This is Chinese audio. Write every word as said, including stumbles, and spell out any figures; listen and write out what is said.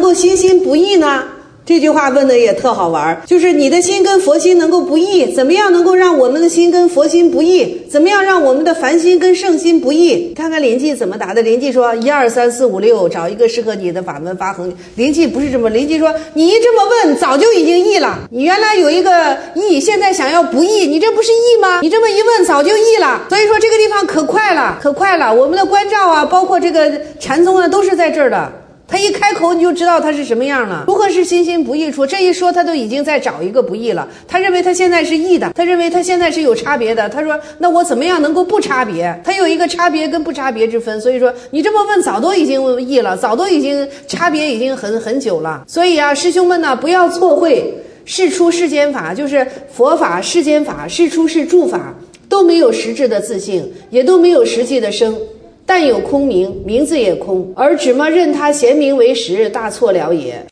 够心心不异呢？这句话问的也特好玩，就是你的心跟佛心能够不异，怎么样能够让我们的心跟佛心不异？怎么样让我们的凡心跟圣心不异？看看灵济怎么答的。灵济说一二三四五六，找一个适合你的法门发恒。灵济不是这么，灵济说你一这么问，早就已经异了。你原来有一个异，现在想要不异，你这不是异吗？你这么一问，早就异了。所以说这个地方可快了，可快了。我们的关照啊，包括这个禅宗啊，都是在这儿的。他一开口你就知道他是什么样了，如何是心心不异处？这一说他都已经在找一个不异了。他认为他现在是异的，他认为他现在是有差别的。他说那我怎么样能够不差别？他有一个差别跟不差别之分。所以说你这么问早都已经异了，早都已经差别已经很很久了。所以啊，师兄们呢，不要错会世出世间法，就是佛法世间法，世出是诸法都没有实质的自性，也都没有实际的生，但有空名，名字也空，而只么任他贤名为实，大错了也。